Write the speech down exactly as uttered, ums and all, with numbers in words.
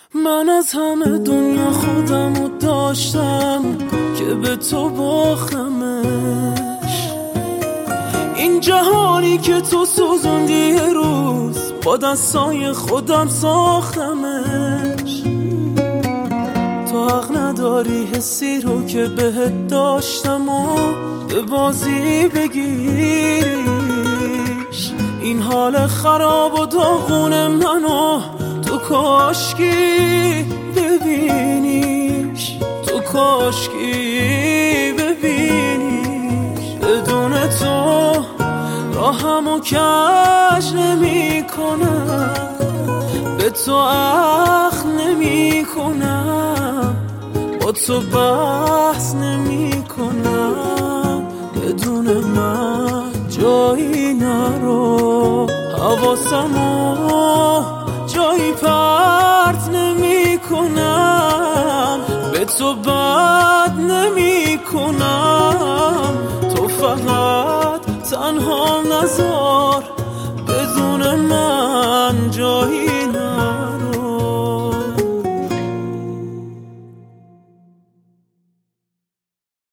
من از همه دنیا خودمو داشتم که به تو باختمش. این جهانی که تو سوزوندی یه روز با دستای خودم ساختمش. تو حق نداری حسی رو که بهت داشتم و به بازی بگیریش. این حال خراب و داغون منو تو کاشکی ببینیش، تو کاشکی ببینیش. بدون تو راهمو کج نمی کنم، به تو اخ نمی کنم، با تو بحث نمی کنم. بدون من جایی نرو، حواسمو جایی پرت نمی کنم، به تو بد نمی کنم. تو فقط تنها نذار، بدون من جایی